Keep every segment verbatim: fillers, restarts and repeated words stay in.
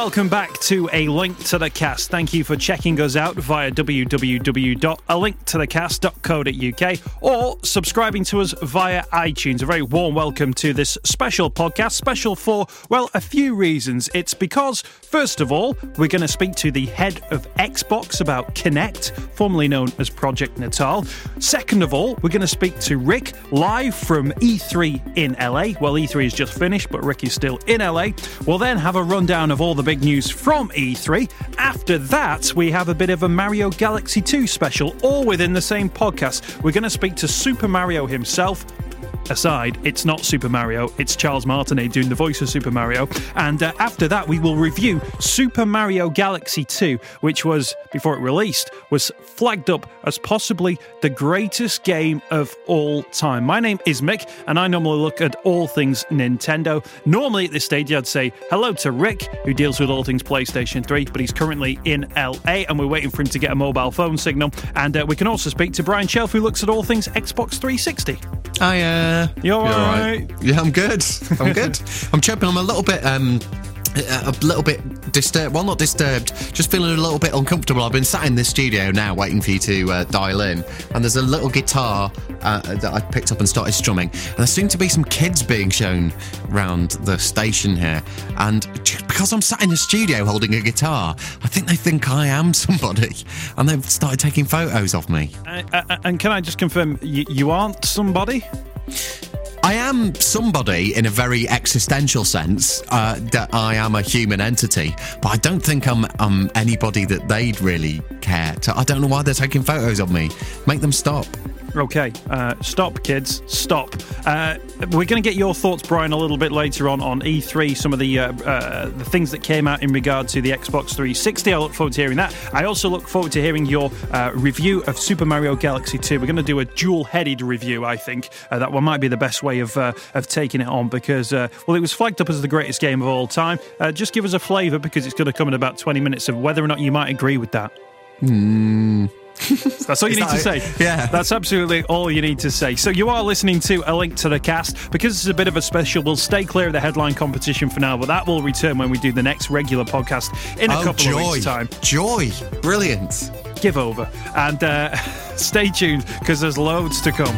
welcome back to A Link to the Cast. Thank you for checking us out via w w w dot a link to the cast dot co dot u k or subscribing to us via iTunes. A very warm welcome to this special podcast, special for, well, a few reasons. It's because, first of all, we're going to speak to the head of Xbox about Kinect, formerly known as Project Natal. Second of all, we're going to speak to Rick live from E three in L A. Well, E three is just finished, but Rick is still in L A. We'll then have a rundown of all the big news from E three. After that, we have a bit of a Mario Galaxy two special, all within the same podcast. We're going to speak to Super Mario himself. Aside, it's not Super Mario, it's Charles Martinet doing the voice of Super Mario. And uh, after that, we will review Super Mario Galaxy two, which was, before it released, was flagged up as possibly the greatest game of all time. My name is Mick, and I normally look at all things Nintendo. Normally at this stage, I'd say hello to Rick, who deals with all things PlayStation three, but he's currently in L A, and we're waiting for him to get a mobile phone signal. And uh, we can also speak to Brian Shelf, who looks at all things Xbox three sixty. Hi, uh... You all right? right? Yeah, I'm good. I'm good. I'm chirping. I'm a little bit, um, a little bit disturbed. Well, not disturbed. Just feeling a little bit uncomfortable. I've been sat in this studio now, waiting for you to uh, dial in, and there's a little guitar uh, that I picked up and started strumming. And there seem to be some kids being shown round the station here, and just because I'm sat in the studio holding a guitar, I think they think I am somebody, and they've started taking photos of me. Uh, uh, and can I just confirm, you, you aren't somebody? I am somebody in a very existential sense, uh, that I am a human entity, but I don't think I'm, I'm anybody that they'd really care to. I don't know why they're taking photos of me. Make them stop. Okay, uh, stop, kids, stop. Uh, we're going to get your thoughts, Brian, a little bit later on on E three, some of the uh, uh, the things that came out in regard to the Xbox three sixty. I look forward to hearing that. I also look forward to hearing your uh, review of Super Mario Galaxy two. We're going to do a dual-headed review, I think. Uh, that one might be the best way of uh, of taking it on because, uh, well, it was flagged up as the greatest game of all time. Uh, just give us a flavour because it's going to come in about twenty minutes of whether or not you might agree with that. Hmm... That's all you need to say. Yeah. That's absolutely all you need to say. So you are listening to A Link to the Cast. Because this is a bit of a special, we'll stay clear of the headline competition for now, but that will return when we do the next regular podcast in a oh, couple joy. of weeks' time. Joy. Brilliant. Give over. And uh, stay tuned, because there's loads to come.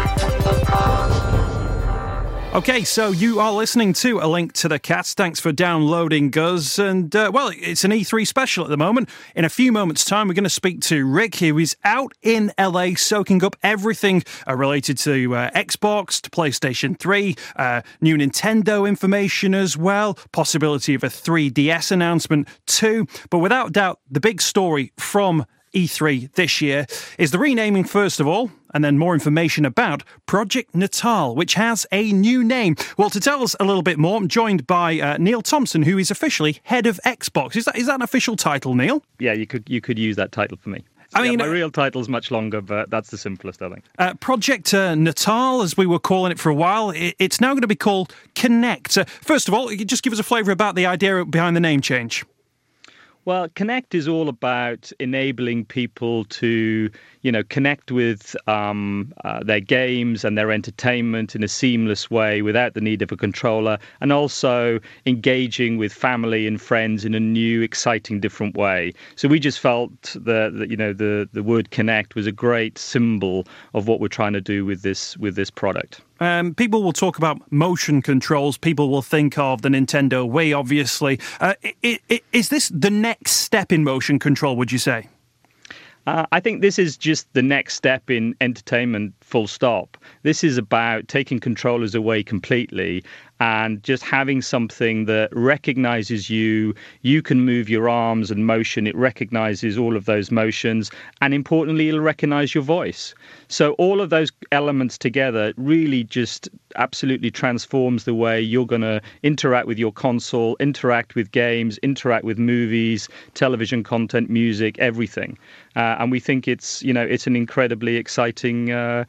Okay, so you are listening to A Link to the Cast. Thanks for downloading us. And, uh, well, it's an E three special at the moment. In a few moments' time, we're going to speak to Rick, who is out in L A soaking up everything uh, related to uh, Xbox, to PlayStation three, uh, new Nintendo information as well, possibility of a three D S announcement too. But without doubt, the big story from E three this year is the renaming, first of all, and then more information about Project Natal, which has a new name. Well, to tell us a little bit more, I'm joined by uh, Neil Thompson, who is officially head of Xbox. Is that is that an official title, Neil? Yeah, you could you could use that title for me. So, I mean, yeah, my real title's much longer, but that's the simplest, I think. Uh, Project uh, Natal, as we were calling it for a while, it, it's now going to be called Kinect. Uh, first of all, you just give us a flavour about the idea behind the name change. Well, Kinect is all about enabling people to, you know, connect with um, uh, their games and their entertainment in a seamless way without the need of a controller, and also engaging with family and friends in a new, exciting, different way. So we just felt that, that you know, the the word Kinect was a great symbol of what we're trying to do with this with this product. Um, people will talk about motion controls. People will think of the Nintendo Wii, obviously. Uh, I- I- is this the next step in motion control, would you say? Uh, I think this is just the next step in entertainment, full stop. This is about taking controllers away completely and just having something that recognizes you. You can move your arms and motion. It recognizes all of those motions. And importantly, it'll recognize your voice. So all of those elements together really just absolutely transforms the way you're going to interact with your console, interact with games, interact with movies, television content, music, everything. Uh, and we think it's, you know, it's an incredibly exciting uh,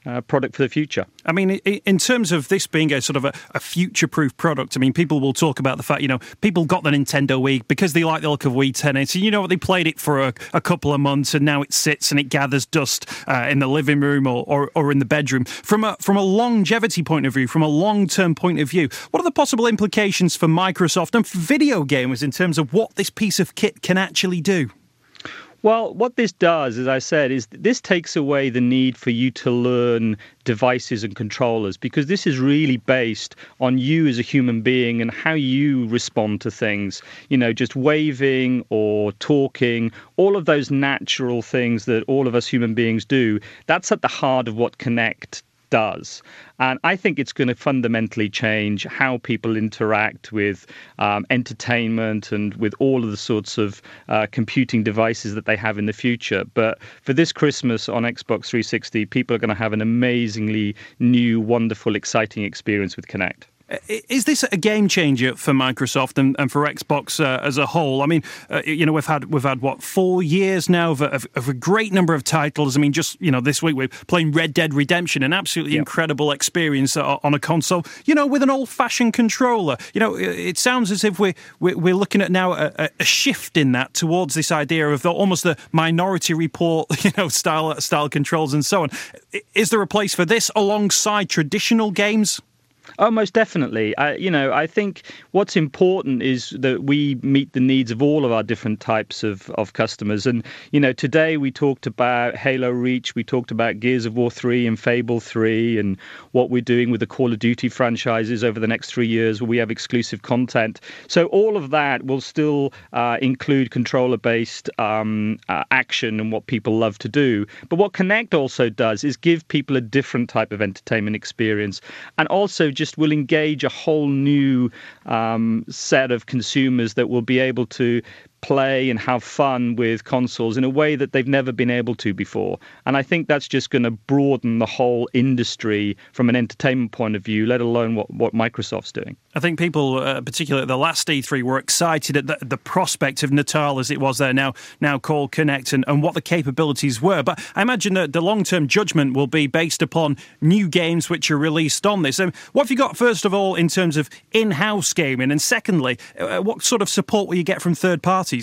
uh, product for the future. I mean, in terms of this being a sort of a, a future-proof product, I mean, people will talk about the fact, you know, people got the Nintendo Wii because they like the look of Wii Tennis. And you know what, they played it for a, a couple of months and now it sits and it gathers dust uh, in the living room or, or, or in the bedroom. From a, from a longevity point of view, from a long-term point of view, what are the possible implications for Microsoft and for video gamers in terms of what this piece of kit can actually do? Well, what this does, as I said, is this takes away the need for you to learn devices and controllers, because this is really based on you as a human being and how you respond to things. You know, just waving or talking, all of those natural things that all of us human beings do, that's at the heart of what Kinect does. And I think it's going to fundamentally change how people interact with um, entertainment and with all of the sorts of uh, computing devices that they have in the future. But for this Christmas on Xbox three sixty, people are going to have an amazingly new, wonderful, exciting experience with Kinect. Is this a game changer for Microsoft and, and for Xbox uh, as a whole? I mean, uh, you know, we've had we've had what four years now of, of, of a great number of titles. I mean, just you know, this week we're playing Red Dead Redemption, an absolutely yep. incredible experience on a console. You know, with an old-fashioned controller. You know, it sounds as if we're we're looking at now a, a shift in that towards this idea of the, almost the Minority Report, you know, style style controls and so on. Is there a place for this alongside traditional games? Oh, most definitely. I, you know, I think what's important is that we meet the needs of all of our different types of, of customers. And, you know, today we talked about Halo Reach, we talked about Gears of War three and Fable three and what we're doing with the Call of Duty franchises over the next three years where we have exclusive content. So all of that will still uh, include controller-based um, uh, action and what people love to do. But what Kinect also does is give people a different type of entertainment experience, and also just will engage a whole new um, set of consumers that will be able to play and have fun with consoles in a way that they've never been able to before. And I think that's just going to broaden the whole industry from an entertainment point of view, let alone what, what Microsoft's doing. I think people, uh, particularly at the last E three, were excited at the, the prospect of Natal, as it was there now, now called Kinect, and, and what the capabilities were. But I imagine that the long-term judgment will be based upon new games which are released on this. Um, what have you got, first of all, in terms of in-house gaming? And secondly, uh, what sort of support will you get from third parties?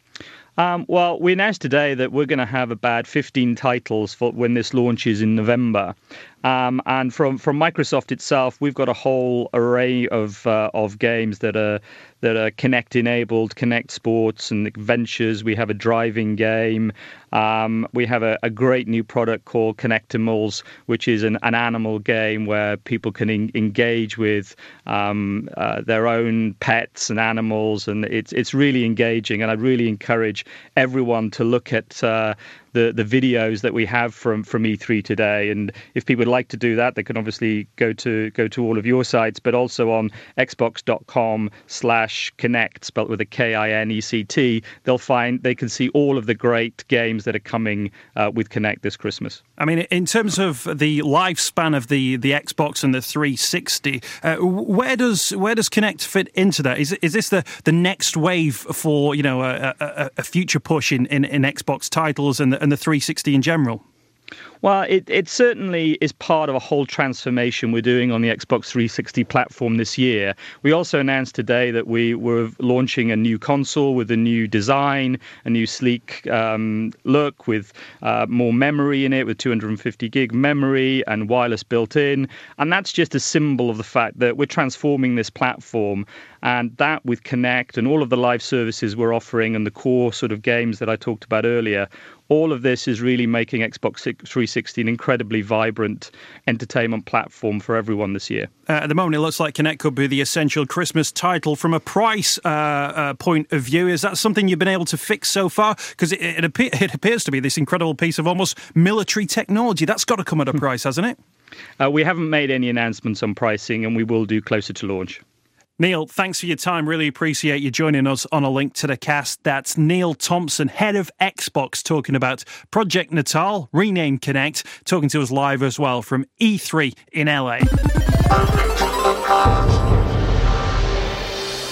Um, well, we announced today that we're going to have about fifteen titles for when this launches in November. Um, and from, from Microsoft itself, we've got a whole array of uh, of games that are that are Kinect enabled, Kinect Sports and Adventures. We have a driving game. Um, we have a, a great new product called Kinectimals, which is an, an animal game where people can en- engage with um, uh, their own pets and animals, and it's it's really engaging. And I'd really encourage everyone to look at uh, the the videos that we have from from E three today. And if people would like to do that, they can obviously go to go to all of your sites, but also on xbox.com slash Kinect, spelled with a K I N E C T. They'll find they can see all of the great games that are coming uh, with Kinect this Christmas. I mean, in terms of the lifespan of the, the Xbox and the three sixty, uh, where does where does Kinect fit into that? Is is this the, the next wave for, you know, a, a, a future push in, in, in Xbox titles and the, and the three sixty in general? Well, it, it certainly is part of a whole transformation we're doing on the Xbox three sixty platform this year. We also announced today that we were launching a new console with a new design, a new sleek um, look with uh, more memory in it, with two hundred fifty gig memory and wireless built in. And that's just a symbol of the fact that we're transforming this platform. And that with Kinect and all of the live services we're offering and the core sort of games that I talked about earlier, all of this is really making Xbox three sixty an incredibly vibrant entertainment platform for everyone this year. Uh, at the moment, it looks like Kinect could be the essential Christmas title. From a price uh, uh, point of view, is that something you've been able to fix so far? Because it, it, appe- it appears to be this incredible piece of almost military technology. That's got to come at a price, hasn't it? Uh, we haven't made any announcements on pricing, and we will do closer to launch. Neil, thanks for your time. Really appreciate you joining us on A Link to the Cast. That's Neil Thompson, head of Xbox, talking about Project Natal, renamed Kinect, talking to us live as well from E three in L A.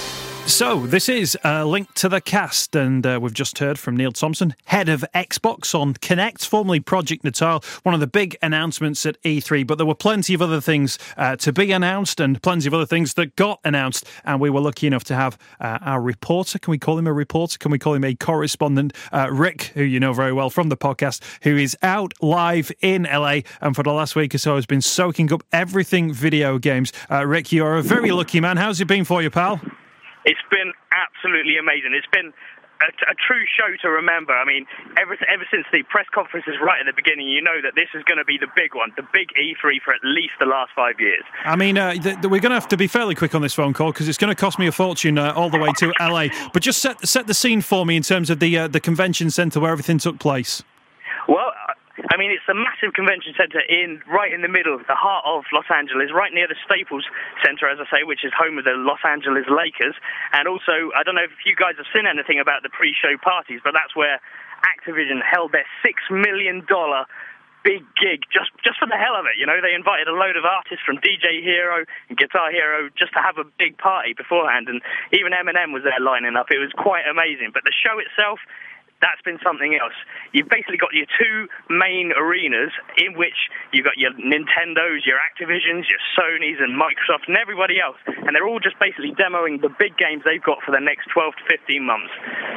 So, this is a link to the cast, and uh, we've just heard from Neil Thompson, head of Xbox on Kinect, formerly Project Natal, one of the big announcements at E three. But there were plenty of other things uh, to be announced and plenty of other things that got announced. And we were lucky enough to have uh, our reporter, can we call him a reporter? Can we call him a correspondent? Uh, Rick, who you know very well from the podcast, who is out live in L A and for the last week or so has been soaking up everything video games. Uh, Rick, you're a very lucky man. How's it been for you, pal? It's been absolutely amazing. It's been a, a true show to remember. I mean, ever, ever since the press conferences right at the beginning, you know that this is going to be the big one, the big E three for at least the last five years. I mean, uh, th- we're going to have to be fairly quick on this phone call because it's going to cost me a fortune uh, all the way to L A. But just set set the scene for me in terms of the uh, the convention centre where everything took place. Well, I mean, it's a massive convention centre in right in the middle, the heart of Los Angeles, right near the Staples Center, as I say, which is home of the Los Angeles Lakers. And also, I don't know if you guys have seen anything about the pre-show parties, but that's where Activision held their six million dollars big gig just just for the hell of it. You know, they invited a load of artists from D J Hero and Guitar Hero just to have a big party beforehand. And even Eminem was there lining up. It was quite amazing. But the show itself, that's been something else. You've basically got your two main arenas in which you've got your Nintendos, your Activisions, your Sonys and Microsoft and everybody else. And they're all just basically demoing the big games they've got for the next twelve to fifteen months.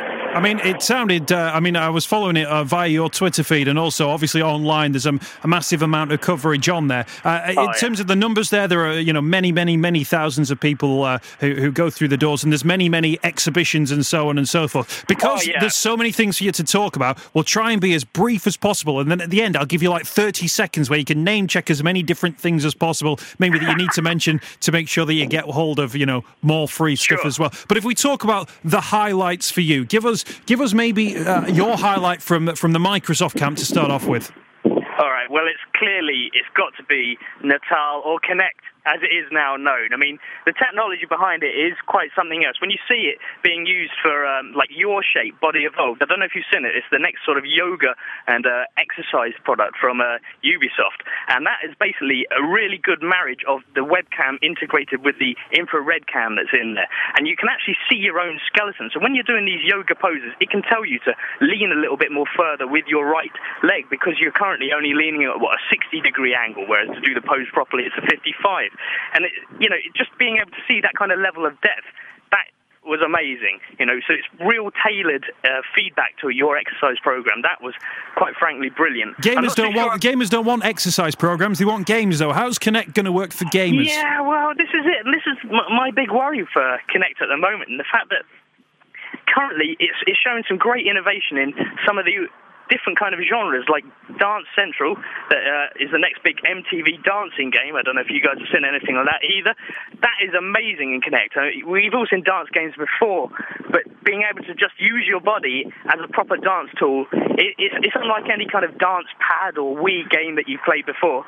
I mean, it sounded, uh, I mean, I was following it uh, via your Twitter feed and also obviously online. There's a, a massive amount of coverage on there. Uh, oh, in yeah. terms of the numbers there, there are, you know, many, many, many thousands of people uh, who, who go through the doors, and there's many, many exhibitions and so on and so forth. Because oh, yeah. there's so many things for you to talk about, we'll try and be as brief as possible. And then at the end, I'll give you like thirty seconds where you can name check as many different things as possible, maybe that you need to mention to make sure that you get hold of, you know, more free stuff Sure. as well. But if we talk about the highlights for you, give us, give us maybe Uh, your highlight from from the Microsoft camp to start off with. All right, well, it's clearly, it's got to be Natal or Kinect, as it is now known. I mean, the technology behind it is quite something else. When you see it being used for, um, like, Your Shape Body Evolved, I don't know if you've seen it, it's the next sort of yoga and uh, exercise product from uh, Ubisoft. And that is basically a really good marriage of the webcam integrated with the infrared cam that's in there. And you can actually see your own skeleton. So when you're doing these yoga poses, it can tell you to lean a little bit more further with your right leg because you're currently only leaning at, what, a sixty degree angle, whereas to do the pose properly, it's a fifty-five. And, it, you know, just being able to see that kind of level of depth, that was amazing. You know, so it's real tailored uh, feedback to your exercise program. That was, quite frankly, brilliant. Gamers don't sure want gamers don't want exercise programs. They want games, though. How's Kinect going to work for gamers? Yeah, well, this is it. And this is m- my big worry for Kinect at the moment. And the fact that currently it's, it's showing some great innovation in some of the different kind of genres, like Dance Central, that uh, is the next big M T V dancing game. I don't know if you guys have seen anything like that either. That is amazing in Kinect. Uh, we've all seen dance games before, but being able to just use your body as a proper dance tool, it, it's, it's unlike any kind of dance pad or Wii game that you've played before.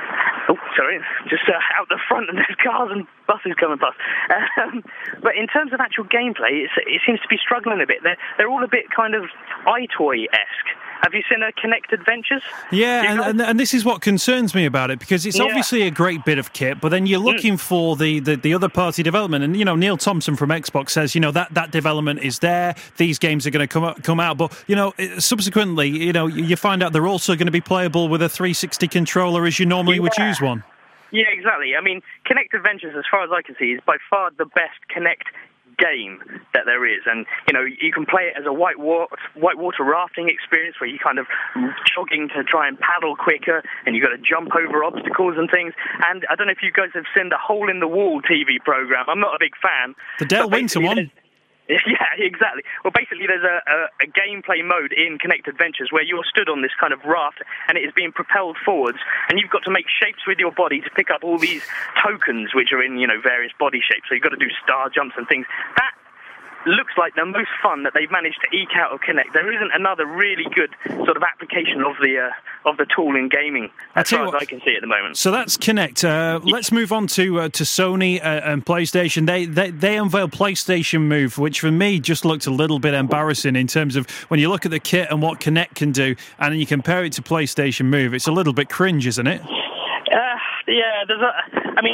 Oh, sorry, just uh, out the front, and there's cars and buses coming past. Um, but in terms of actual gameplay, it's, it seems to be struggling a bit. They're, they're all a bit kind of iToy-esque. Have you seen a Kinect Adventures? Yeah, and, and and this is what concerns me about it, because it's Yeah. obviously a great bit of kit, but then you're looking mm. for the, the, the other party development. And, you know, Neil Thompson from Xbox says, you know, that, that development is there. These games are going to come out, come out. But, you know, subsequently, you know, you find out they're also going to be playable with a three sixty controller as you normally yeah. would use one. Yeah, exactly. I mean, Kinect Adventures, as far as I can see, is by far the best Kinect game that there is. And, you know, you can play it as a white water, white water rafting experience where you're kind of jogging to try and paddle quicker, and you've got to jump over obstacles and things. And I don't know if you guys have seen the Hole in the Wall T V program. I'm not a big fan. The Dale Winter one. Yeah, exactly. Well, basically, there's a, a, a gameplay mode in Kinect Adventures where you're stood on this kind of raft and it is being propelled forwards, and you've got to make shapes with your body to pick up all these tokens which are in, you know, various body shapes. So you've got to do star jumps and things. That looks like the most fun that they've managed to eke out of Kinect. There isn't another really good sort of application of the uh, of the tool in gaming as far as I can see at the moment. So that's Kinect. Uh, let's move on to uh, to Sony uh, and PlayStation. They, they they unveiled PlayStation Move, which for me just looked a little bit embarrassing in terms of when you look at the kit and what Kinect can do, and then you compare it to PlayStation Move. It's a little bit cringe, isn't it? Uh, yeah, there's a. I mean,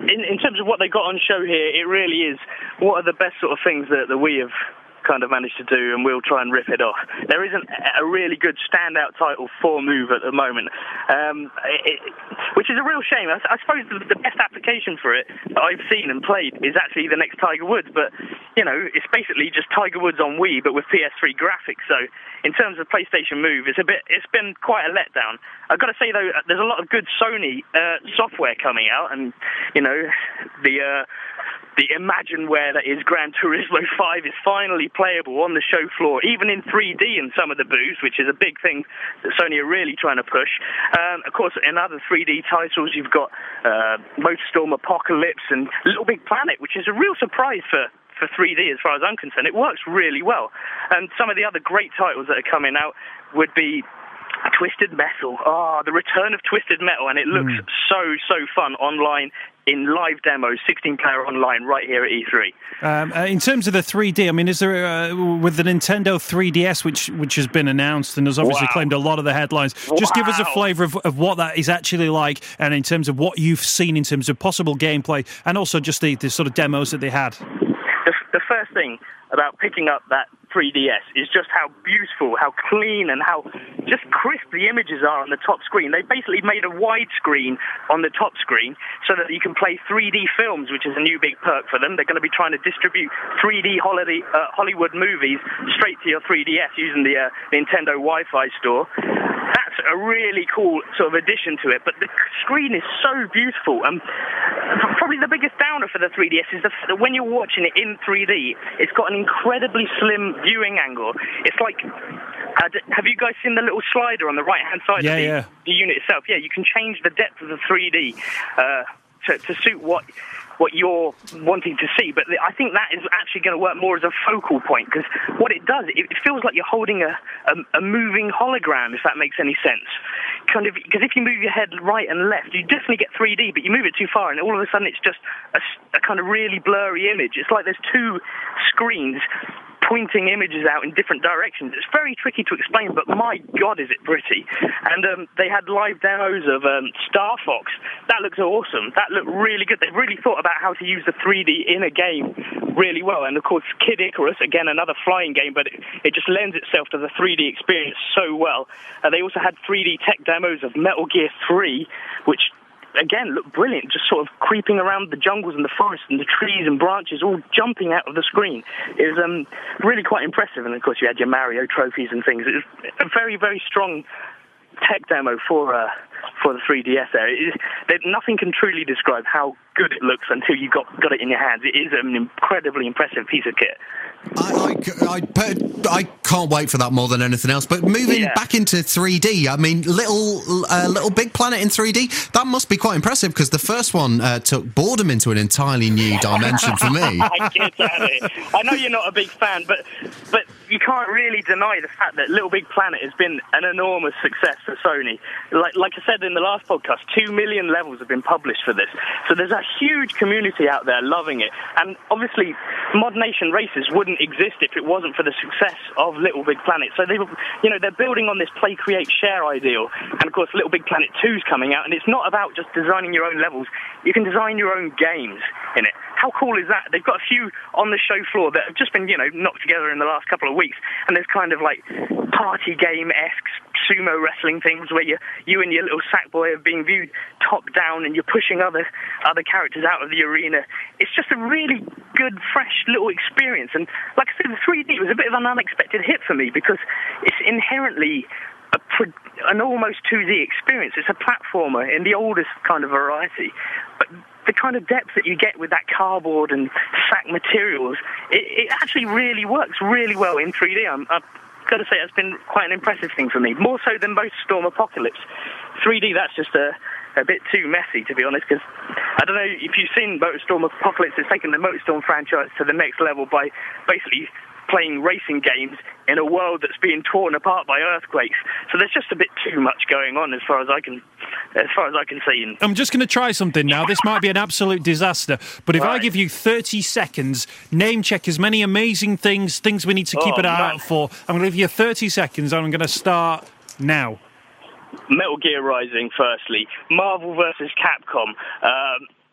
in, in terms of what they got on show here, it really is what are the best sort of things that, that we have kind of managed to do, and we'll try and rip it off. There isn't a really good standout title for Move at the moment, um, it, which is a real shame. I, I suppose the, the best application for it that I've seen and played is actually the next Tiger Woods, but, you know, it's basically just Tiger Woods on Wii, but with P S three graphics, so in terms of PlayStation Move, it's a bit, it's been quite a letdown. I've got to say, though, there's a lot of good Sony uh, software coming out, and, you know, the... Uh, The Imagineware that is Gran Turismo five is finally playable on the show floor, even in three D in some of the booths, which is a big thing that Sony are really trying to push. Um, of course, in other three D titles, you've got uh, Motorstorm Apocalypse and Little Big Planet, which is a real surprise for for three D as far as I'm concerned. It works really well. And some of the other great titles that are coming out would be Twisted Metal. Oh, the return of Twisted Metal, and it looks mm. so, so fun online in live demos, sixteen player online, right here at E three. Um, uh, in terms of the three D, I mean, is there, uh, with the Nintendo three D S, which which has been announced and has obviously wow. claimed a lot of the headlines, just wow. give us a flavour of, of what that is actually like, and in terms of what you've seen in terms of possible gameplay, and also just the, the sort of demos that they had. The, the first thing about picking up that three D S is just how beautiful, how clean, and how just crisp the images are on the top screen. They basically made a widescreen on the top screen so that you can play three D films, which is a new big perk for them. They're going to be trying to distribute three D holiday, uh, Hollywood movies straight to your three D S using the uh, Nintendo Wi-Fi store. That's a really cool sort of addition to it, but the screen is so beautiful. Um, probably the biggest downer for the three D S is that when you're watching it in three D, it's got an incredibly slim viewing angle. It's like, uh, have you guys seen the little slider on the right-hand side yeah, of the, yeah. the unit itself? Yeah, you can change the depth of the three D uh, to, to suit what what you're wanting to see. But I think that is actually going to work more as a focal point, because what it does, it, it feels like you're holding a, a, a moving hologram, if that makes any sense. Kind of, because if you move your head right and left, you definitely get three D, but you move it too far, and all of a sudden it's just a, a kind of really blurry image. It's like there's two screens pointing images out in different directions. It's very tricky to explain, but my God, is it pretty. And um, they had live demos of um, Star Fox. That looks awesome. That looked really good. They've really thought about how to use the three D in a game really well. And, of course, Kid Icarus, again, another flying game, but it, it just lends itself to the three D experience so well. Uh, they also had three D tech demos of Metal Gear three, which again, looked brilliant, just sort of creeping around the jungles and the forests and the trees and branches all jumping out of the screen. It was um, really quite impressive. And, of course, you had your Mario trophies and things. It was a very, very strong tech demo for uh, for the three D S there. It is, there. Nothing can truly describe how good it looks until you got got it in your hands. It is an incredibly impressive piece of kit. I, I, I, I can't wait for that more than anything else. But moving yeah. back into three D, I mean, Little uh, Little Big Planet in three D, that must be quite impressive, because the first one uh, took boredom into an entirely new dimension for me. I get it. I know you're not a big fan, but but you can't really deny the fact that Little Big Planet has been an enormous success for Sony. Like like I said in the last podcast, two million levels have been published for this. So there's a huge community out there loving it. And obviously, Mod Nation Races wouldn't exist if it wasn't for the success of Little Big Planet. So they, you know, they're building on this play, create, share ideal. And of course, Little Big Planet two is coming out, and it's not about just designing your own levels. You can design your own games in it. How cool is that? They've got a few on the show floor that have just been, you know, knocked together in the last couple of weeks. And there's kind of like party game-esque sumo wrestling things where you you and your little sack boy are being viewed top down and you're pushing other other characters out of the arena. It's just a really good, fresh little experience. And like I said, the three D was a bit of an unexpected hit for me, because it's inherently a pre- an almost two D experience. It's a platformer in the oldest kind of variety. But the kind of depth that you get with that cardboard and sack materials, it, it actually really works really well in three D. I'm, I've got to say, it's been quite an impressive thing for me, more so than Motorstorm Apocalypse. three D, that's just a, a bit too messy, to be honest, because I don't know if you've seen Motorstorm Apocalypse. It's taken the Motorstorm franchise to the next level by basically playing racing games in a world that's being torn apart by earthquakes. So there's just a bit too much going on as far as I can, as far as I can see. I'm just going to try something now. This might be an absolute disaster, but if right. I give you thirty seconds, name check as many amazing things, things we need to keep oh, an eye man. out for. I'm going to give you thirty seconds, and I'm going to start now. Metal Gear Rising, firstly. Marvel versus Capcom. Um,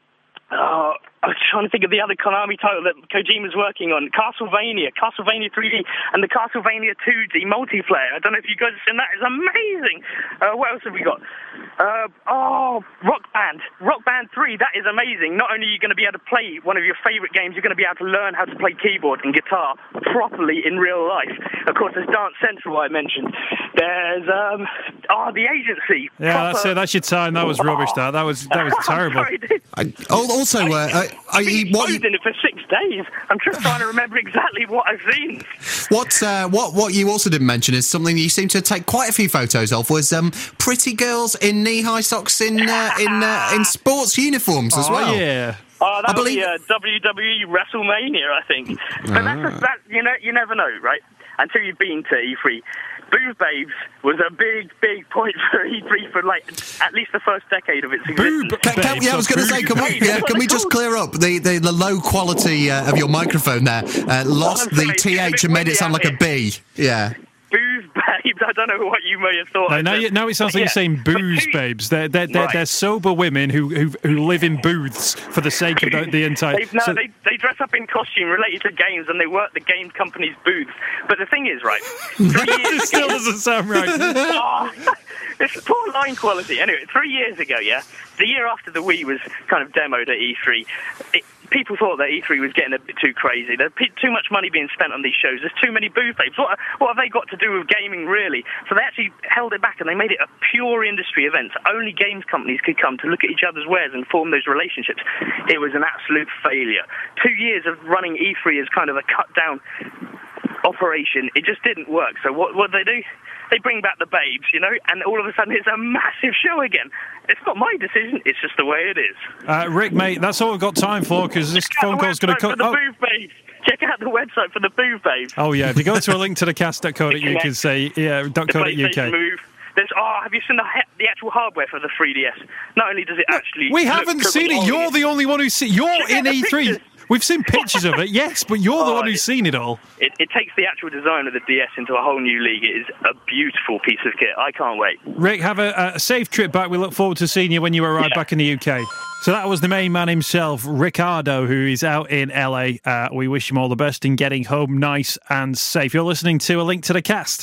Oh, I was trying to think of the other Konami title that Kojima's working on. Castlevania, Castlevania three D, and the Castlevania two D multiplayer. I don't know if you guys have seen that. It's amazing. Uh, what else have we got? Uh, oh, Rock Band. Rock Band three, that is amazing. Not only are you going to be able to play one of your favourite games, you're going to be able to learn how to play keyboard and guitar properly in real life. Of course, there's Dance Central, I mentioned. There's, um, oh, The Agency. Yeah, Proper... that's it. That's your time. That was rubbish, that. That was, that was terrible. Sorry, dude. I, also, uh, I, I, I've been what, in it for six days. I'm just trying to remember exactly what I've seen. What, uh, what, what you also didn't mention is something you seem to take quite a few photos of was um, pretty girls in knee-high socks in uh, in uh, in sports uniforms as oh, well. yeah. Oh, that I was believe... the uh, W W E WrestleMania, I think. But that's just, that you know, you never know, right? Until you've been to E three. Boob Babes was a big, big point for E three for like at least the first decade of its existence. Boob Can, can, yeah, I was going to say, can we, yeah, can we just clear up the, the, the low quality uh, of your microphone there? Uh, lost the T H and made it sound like a B. Yeah. Booze Babes, I don't know what you may have thought. No, now, you, now it sounds like yeah. you're saying booze two, babes. They're, they're, they're, right. they're sober women who, who who live in booths for the sake of the, the entire... They, no, so, they, they dress up in costume related to games and they work the game company's booths. But the thing is, right, three years it still ago... doesn't sound right. oh, it's poor line quality. Anyway, three years ago, yeah, the year after the Wii was kind of demoed at E three, it, people thought that E three was getting a bit too crazy. There's too much money being spent on these shows. There's too many booth babes. What, what have they got to do with gaming, really? So they actually held it back and they made it a pure industry event. Only games companies could come to look at each other's wares and form those relationships. It was an absolute failure. Two years of running E three as kind of a cut-down operation, it just didn't work. So what what they do? They bring back the babes, you know, and all of a sudden it's a massive show again. It's not my decision, it's just the way it is. Uh, Rick, mate, that's all we've got time for because this phone call's going to come. cut... Oh. Check out the website for the booth babes. Oh, yeah, if you go to a link to the cast dot co dot uk and say, yeah, dot co dot uk. Move. There's, oh, have you seen the the actual hardware for the three D S? Not only does it actually... We haven't seen it. You're the only one who's seen... You're in E three. We've seen pictures of it, yes, but you're the oh, one who's seen it all. It, it takes the actual design of the D S into a whole new league. It is a beautiful piece of kit. I can't wait. Rick, have a, a safe trip back. We look forward to seeing you when you arrive yeah. back in the U K. So that was the main man himself, Ricardo, who is out in L A. Uh, we wish him all the best in getting home nice and safe. You're listening to A Link to the Cast.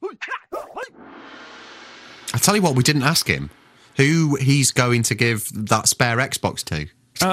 I tell you what, we didn't ask him who he's going to give that spare Xbox to.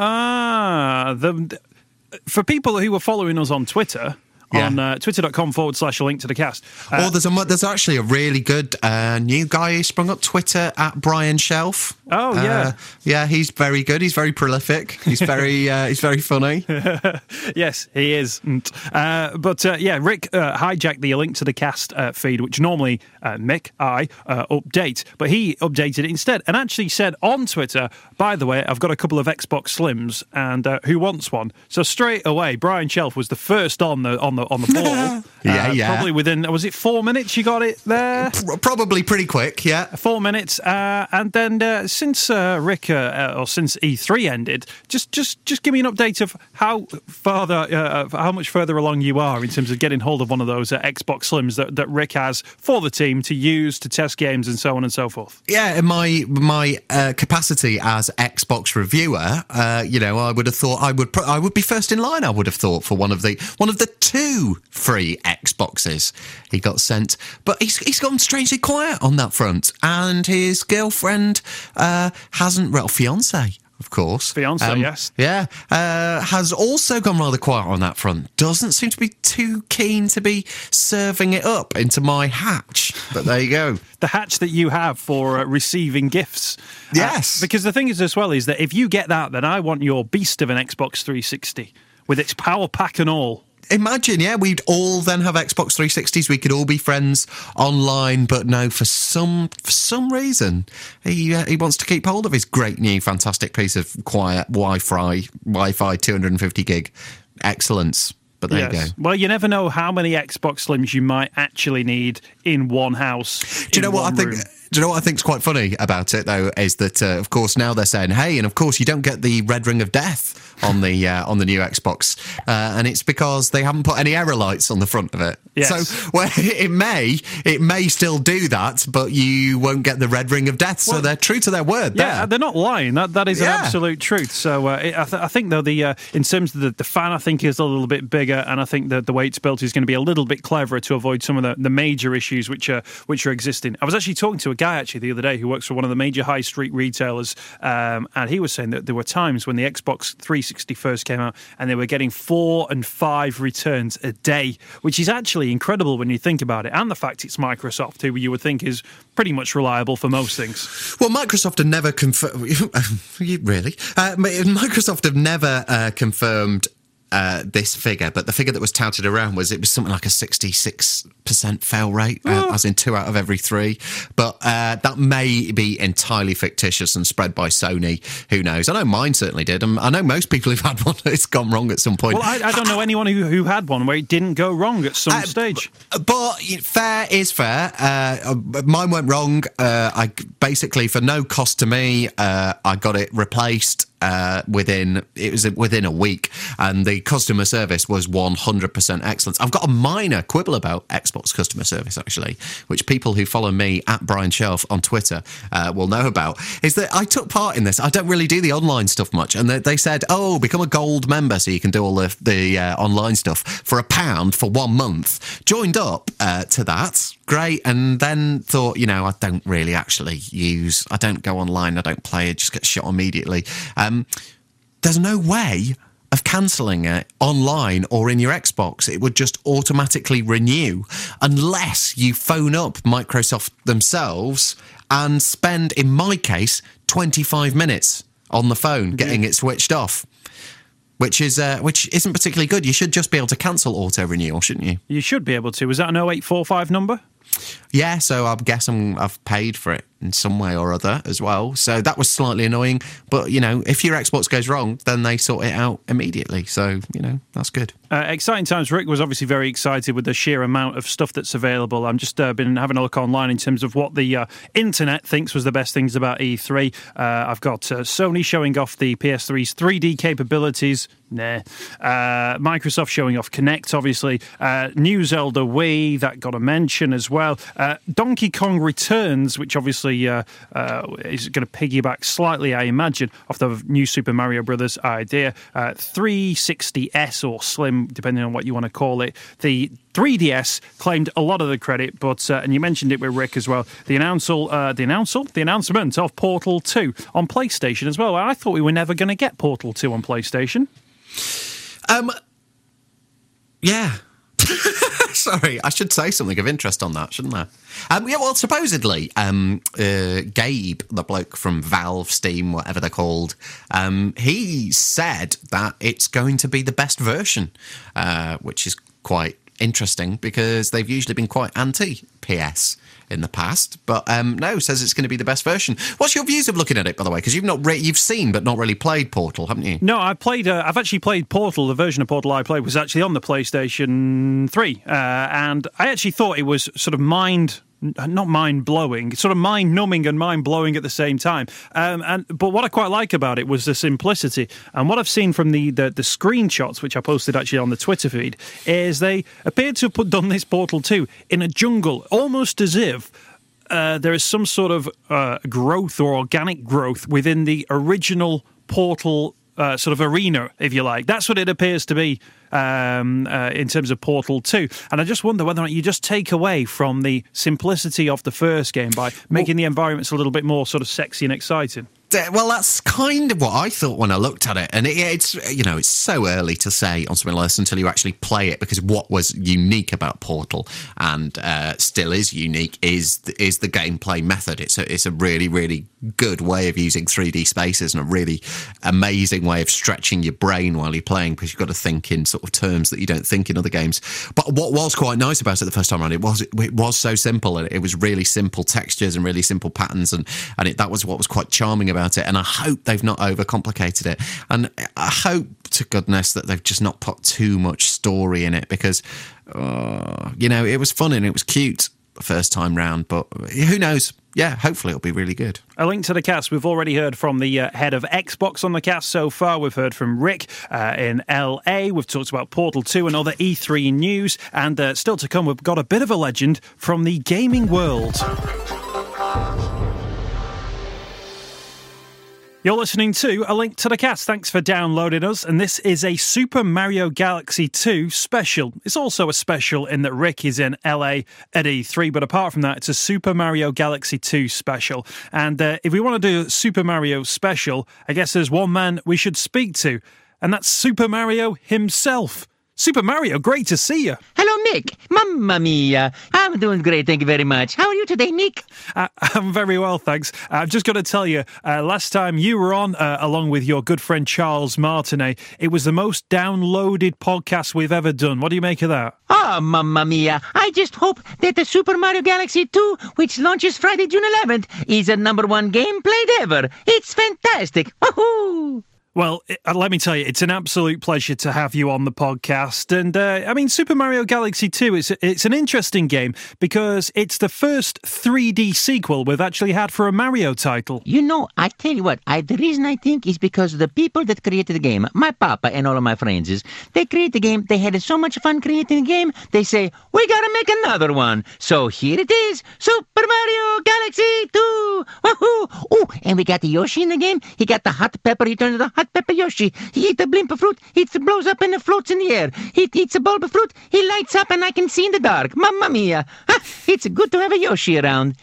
Ah, the... For people who were following us on Twitter, yeah. on uh, twitter.com forward slash a link to the cast. Uh, oh, there's a there's actually a really good uh, new guy who sprung up Twitter at Brian Shelf. Oh, yeah. Uh, yeah, he's very good. He's very prolific. He's very uh, he's very funny. Yes, he is. Uh, but uh, yeah, Rick uh, hijacked the link to the cast uh, feed, which normally uh, Mick, I, uh, update. But he updated it instead and actually said on Twitter, by the way, I've got a couple of Xbox Slims and uh, who wants one? So straight away, Brian Shelf was the first on the on the on the ball. yeah, uh, yeah. Probably within, was it four minutes you got it there? Probably pretty quick, yeah. Four minutes. Uh, and then uh, since uh, Rick, uh, or since E three ended, just just just give me an update of how farther, uh, how much further along you are in terms of getting hold of one of those uh, Xbox Slims that, that Rick has for the team to use, to test games and so on and so forth. Yeah, in my my uh, capacity as Xbox reviewer, uh, you know, I would have thought I would pro- I would be first in line. I would have thought for one of the one of the two free Xboxes he got sent, but he's he's gone strangely quiet on that front, and his girlfriend uh, hasn't, well, fiance. Of course. Fiance, um, yes. Yeah. Uh, has also gone rather quiet on that front. Doesn't seem to be too keen to be serving it up into my hatch. But there you go. The hatch that you have for uh, receiving gifts. Yes. Uh, because the thing is as well is that if you get that, then I want your beast of an Xbox three sixty with its power pack and all. Imagine, yeah, we'd all then have Xbox three sixties. We could all be friends online, but no, for some for some reason, he uh, he wants to keep hold of his great new, fantastic piece of quiet Wi-Fi, Wi-Fi two hundred fifty gig excellence. But there yes. you go. Well, you never know how many Xbox Slims you might actually need in one house. Do you know what I think? Room. Do you know what I think's quite funny about it, though, is that, uh, of course, now they're saying, hey, and of course you don't get the red ring of death on the uh, on the new Xbox. Uh, and it's because they haven't put any error lights on the front of it. Yes. So well, it may it may still do that, but you won't get the red ring of death. Well, so they're true to their word there. Yeah, they're not lying. That That is Yeah. an absolute truth. So uh, it, I, th- I think, though, the uh, in terms of the, the fan, I think is a little bit bigger, and I think that the way it's built is going to be a little bit cleverer to avoid some of the, the major issues which are, which are existing. I was actually talking to a guy, actually, the other day who works for one of the major high street retailers, um, and he was saying that there were times when the Xbox three sixty first came out and they were getting four and five returns a day, which is actually incredible when you think about it. And the fact it's Microsoft, who you would think is pretty much reliable for most things. Well, Microsoft have never confirmed... really? Uh, Microsoft have never uh, confirmed uh, this figure, but the figure that was touted around was it was something like a sixty-six percent fail rate, uh, as in two out of every three. But uh, that may be entirely fictitious and spread by Sony. Who knows? I know mine certainly did. And I know most people who've had one, it's gone wrong at some point. Well, I, I don't know anyone who, who had one where it didn't go wrong at some Uh, stage. But fair is fair. Uh, mine went wrong. Uh, I basically, for no cost to me, uh, I got it replaced uh, within it was within a week, and the customer service was one hundred percent excellent. I've got a minor quibble about Xbox customer service, actually, which people who follow me at Brian Shelf on Twitter uh, will know about, is that I took part in this. I don't really do the online stuff much, and they, they said, oh, become a gold member so you can do all the, the uh, online stuff for a pound for one month. Joined up uh, to that. Great. And then thought, you know, I don't really actually use, I don't go online, I don't play it, just get shot immediately. Um, there's no way of cancelling it online or in your Xbox. It would just automatically renew unless you phone up Microsoft themselves and spend, in my case, twenty-five minutes on the phone getting it switched off. Which is uh, which isn't particularly good. You should just be able to cancel auto renewal, shouldn't you? You should be able to. Was that an oh eight four five number? Yeah, so I guess I'm, I've paid for it in some way or other as well. So that was slightly annoying. But, you know, if your Xbox goes wrong, then they sort it out immediately. So, you know, that's good. Uh, exciting times. Rick was obviously very excited with the sheer amount of stuff that's available. I'm just uh, been having a look online in terms of what the uh, internet thinks was the best things about E three. Uh, I've got uh, Sony showing off the P S three's three D capabilities. Nah. Uh, Microsoft showing off Kinect, obviously. Uh, new Zelda Wii, that got a mention as well. Uh, Donkey Kong Returns, which obviously uh, uh, is going to piggyback slightly, I imagine, off the new Super Mario Brothers idea. Uh, three sixty S or Slim, depending on what you want to call it. The three D S claimed a lot of the credit, but uh, and you mentioned it with Rick as well. The announcel, uh, the announcel, the announcement of Portal two on PlayStation as well. I thought we were never going to get Portal two on PlayStation. Um, yeah. Sorry, I should say something of interest on that, shouldn't I? Um, yeah, well, supposedly, um, uh, Gabe, the bloke from Valve, Steam, whatever they're called, um, he said that it's going to be the best version, uh, which is quite interesting because they've usually been quite anti-P S in the past, but um, no, says it's going to be the best version. What's your views of looking at it, by the way? Because you've not re- you've seen but not really played Portal, haven't you? No, I played. Uh, I've actually played Portal. The version of Portal I played was actually on the PlayStation three, uh, and I actually thought it was sort of mind. Not mind-blowing, sort of mind-numbing and mind-blowing at the same time. Um, and But what I quite like about it was the simplicity. And what I've seen from the, the, the screenshots, which I posted actually on the Twitter feed, is they appear to have put, done this Portal two in a jungle, almost as if uh, there is some sort of uh, growth or organic growth within the original Portal uh, sort of arena, if you like. That's what it appears to be. Um, uh, in terms of Portal two. And I just wonder whether or not you just take away from the simplicity of the first game by making well, the environments a little bit more sort of sexy and exciting. Well, that's kind of what I thought when I looked at it. And it, it's, you know, it's so early to say on something like this until you actually play it, because what was unique about Portal and uh, still is unique is is the gameplay method. It's a, it's a really, really good way of using three D spaces and a really amazing way of stretching your brain while you're playing, because you've got to think in sort of terms that you don't think in other games. But what was quite nice about it the first time around, it was it was so simple. It was really simple textures and really simple patterns, and, and it, that was what was quite charming about it. And I hope they've not overcomplicated it, and I hope to goodness that they've just not put too much story in it, because uh, you know, it was fun and it was cute the first time round, but who knows? yeah, hopefully it'll be really good. A link to the cast. We've already heard from the uh, head of Xbox on the cast so far. We've heard from Rick uh, in L A. We've talked about Portal two and other E three news. And uh, still to come, we've got a bit of a legend from the gaming world. You're listening to A Link to the Cast. Thanks for downloading us. And this is a Super Mario Galaxy two special. It's also a special in that Rick is in L A at E three. But apart from that, it's a Super Mario Galaxy two special. And uh, if we want to do a Super Mario special, I guess there's one man we should speak to. And that's Super Mario himself. Super Mario, great to see you. Hello, Mick. Mamma mia. I'm doing great, thank you very much. How are you today, Mick? Uh, I'm very well, thanks. Uh, I've just got to tell you, uh, last time you were on, uh, along with your good friend Charles Martinet, it was the most downloaded podcast we've ever done. What do you make of that? Oh, mamma mia. I just hope that the Super Mario Galaxy two, which launches Friday, June eleventh, is the number one game played ever. It's fantastic. Woohoo! Well, it, uh, let me tell you, it's an absolute pleasure to have you on the podcast. And, uh, I mean, Super Mario Galaxy two, it's, it's an interesting game because it's the first three D sequel we've actually had for a Mario title. You know, I tell you what, I, the reason I think is because the people that created the game, my papa and all of my friends, is they created the game, they had so much fun creating the game, they say, we gotta make another one. So here it is, Super Mario Galaxy two! Woohoo! Oh, and we got the Yoshi in the game, he got the hot pepper, he turned into the hot Pepper Yoshi. He eats a blimp of fruit, he blows up and it floats in the air. He eats a bulb of fruit, he lights up and I can see in the dark. Mamma mia. Ha, it's good to have a Yoshi around.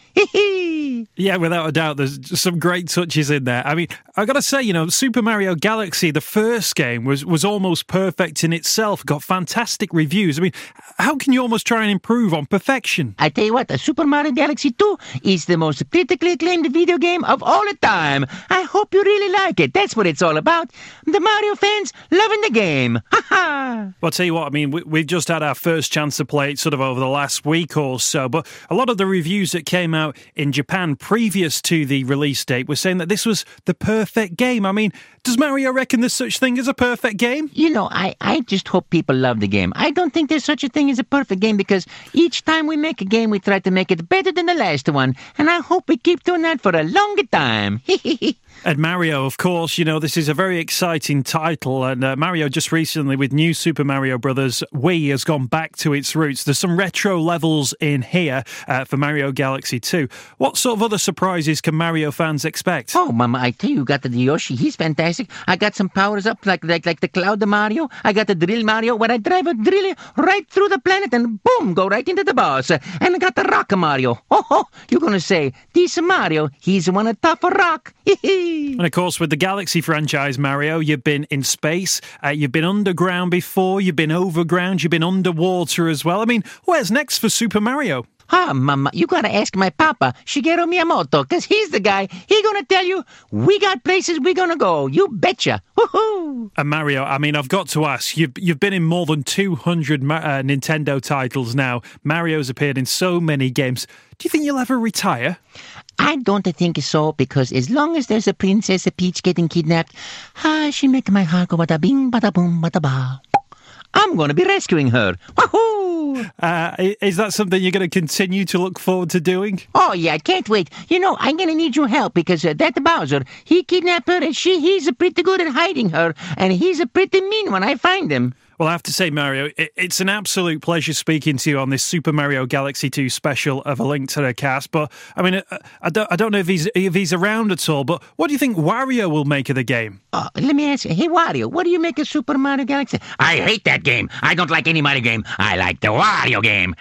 Yeah, without a doubt, there's some great touches in there. I mean, I gotta say, you know, Super Mario Galaxy, the first game, was, was almost perfect in itself, got fantastic reviews. I mean, how can you almost try and improve on perfection? I tell you what, the Super Mario Galaxy two is the most critically acclaimed video game of all the time. I hope you really like it. That's what it's all about. The Mario fans loving the game. Ha ha! Well, I'll tell you what, I mean, we, we've just had our first chance to play it sort of over the last week or so, but a lot of the reviews that came out in Japan previous to the release date were saying that this was the perfect game. I mean, does Mario reckon there's such thing as a perfect game? You know, I, I just hope people love the game. I don't think there's such a thing as a perfect game because each time we make a game, we try to make it better than the last one, and I hope we keep doing that for a longer time. And Mario, of course, you know, this is a very exciting title, and uh, Mario just recently with New Super Mario Brothers Wii has gone back to its roots. There's some retro levels in here uh, for Mario Galaxy two. What sort of other surprises can Mario fans expect? Oh, Mama, I tell you, you got the Yoshi. He's fantastic. I got some powers up like like like the Cloud Mario. I got the Drill Mario where I drive a drill right through the planet and boom, go right into the boss. And I got the Rock Mario. Oh, oh you're going to say, this Mario, he's one of tough rock. And of course, with the Galaxy franchise, Mario, you've been in space, uh, you've been underground before, you've been overground, you've been underwater as well. I mean, where's next for Super Mario? Ah, Mama, you gotta ask my papa, Shigeru Miyamoto, because he's the guy. He gonna tell you, we got places we gonna go. You betcha. Woohoo! And Mario, I mean, I've got to ask, you've, you've been in more than two hundred uh, Nintendo titles now. Mario's appeared in so many games. Do you think you'll ever retire? I don't think so, because as long as there's a Princess Peach getting kidnapped, ah, she make my heart go bada bing, bada boom, bada ba. I'm going to be rescuing her. Wahoo! Uh, is that something you're going to continue to look forward to doing? Oh, yeah, I can't wait. You know, I'm going to need your help because uh, that Bowser, he kidnapped her and she he's uh, pretty good at hiding her, and he's a pretty mean when I find him. Well, I have to say, Mario, it's an absolute pleasure speaking to you on this Super Mario Galaxy two special of A Link to the Cast. But, I mean, I don't, I don't know if he's if he's around at all, but what do you think Wario will make of the game? Uh, let me ask you. Hey, Wario, what do you make of Super Mario Galaxy? I hate that game. I don't like any Mario game. I like the Wario game.